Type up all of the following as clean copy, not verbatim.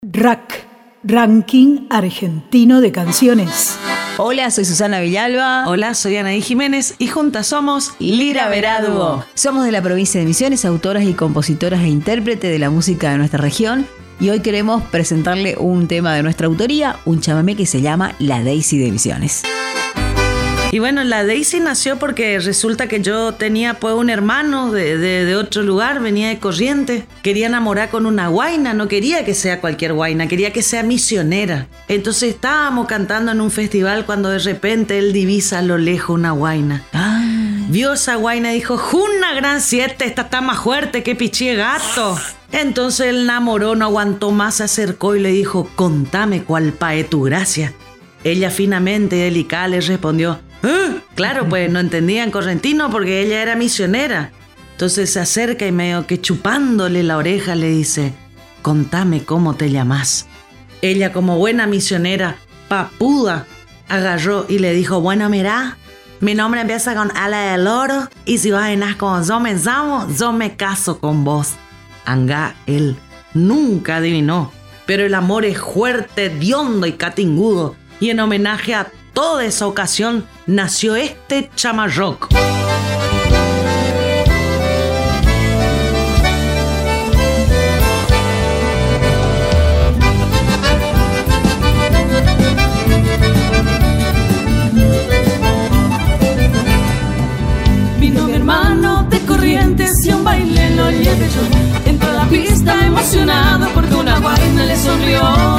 RAC, Ranking Argentino de Canciones. Hola, soy Susana Villalba. Hola, soy Anaí Jiménez y juntas somos Lira Verá-Dúo. Somos de la provincia de Misiones, autoras y compositoras e intérpretes de la música de nuestra región. Y hoy queremos presentarle un tema de nuestra autoría, un chamamé que se llama La Daisy de Misiones. Y bueno, la Daisy nació porque resulta que yo tenía pues un hermano de otro lugar, venía de Corrientes. Quería enamorar con una guaina, no quería que sea cualquier guaina, quería que sea misionera. Entonces estábamos cantando en un festival cuando de repente él divisa a lo lejos una guaina. Vio esa guaina y dijo, ¡una gran siete! Esta está más fuerte que pichí gato. Entonces él enamoró, no aguantó más, se acercó y le dijo, contame cuál pae tu gracia. Ella finamente y delicada le respondió, claro, pues no entendía en correntino porque ella era misionera. Entonces se acerca y medio que chupándole la oreja le dice, contame cómo te llamás. Ella como buena misionera, papuda, agarró y le dijo, bueno, mirá, mi nombre empieza con ala del oro y si vas a venir como yo me llamo, yo me caso con vos. Anga, él nunca adivinó, pero el amor es fuerte, hediondo y catingudo y en homenaje a toda esa ocasión nació este chamarroc. Vino mi hermano de Corrientes y a un baile lo llevé yo. Entró a la pista emocionado porque una guaina le sonrió.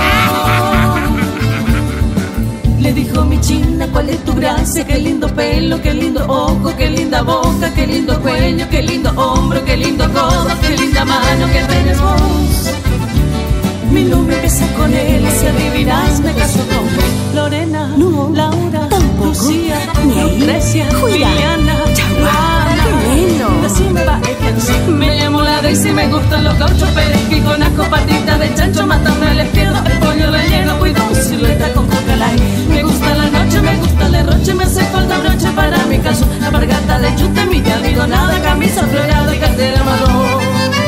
Le dijo mi china, ¿cuál es tu gracia? Qué lindo pelo, qué lindo ojo, qué linda boca, qué lindo cuello, qué lindo hombro, qué lindo codo, qué linda mano que tenés vos. Mi nombre empieza con él y si adivinas me caso con Lorena, no, Laura, tampoco. Lucía, Lucrecia, Juliana, Juana. Decime va me llamo la Daisy, me gustan los gauchos, perejil con asco, patitas de chancho, matame al izquierdo, el pollo relleno, cuidado, silueta con coca-lai. Me gusta la noche, me gusta el derroche, me hace falta broche para mi caso, la bargata de chute, mi algodonada, camisa florada y cartera marrón.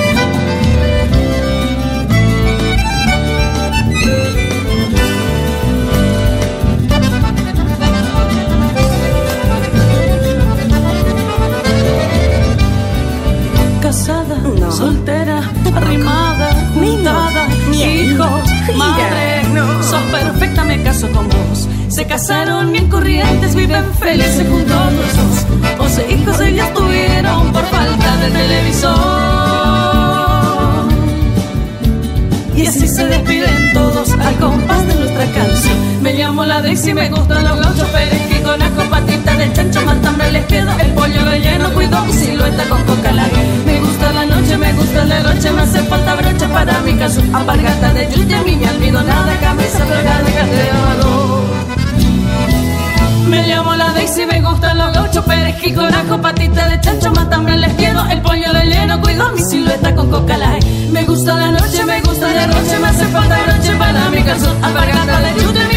Casada, no. Soltera, arrimada, juntada, hijos, madre, no. Sos perfecta, me caso con vos. Se casaron bien Corrientes, viven felices juntos los dos. 11 hijos ellas tuvieron por falta de televisor. Y así se despiden todos al compás de nuestra canción. Me llamo la Daisy, me gustan los gauchos, perejil con asco, patitas de chancho, matambre les quedo, el pollo relleno, cuido mi silueta con coca-lai. Me gusta la noche, me gusta el derroche, me hace falta broche para mi caso, alpargata de yuya, miña almidonada, camisa florada, cartera. Me llamo la Daisy, me gustan los gauchos, perejil con ajo, patita de chancho, matambre les quiero, el pollo relleno, cuido mi silueta con coca-lai. Me gusta la noche, me gusta el derroche, me hace falta broche para mi calzón, alpargata de yuya,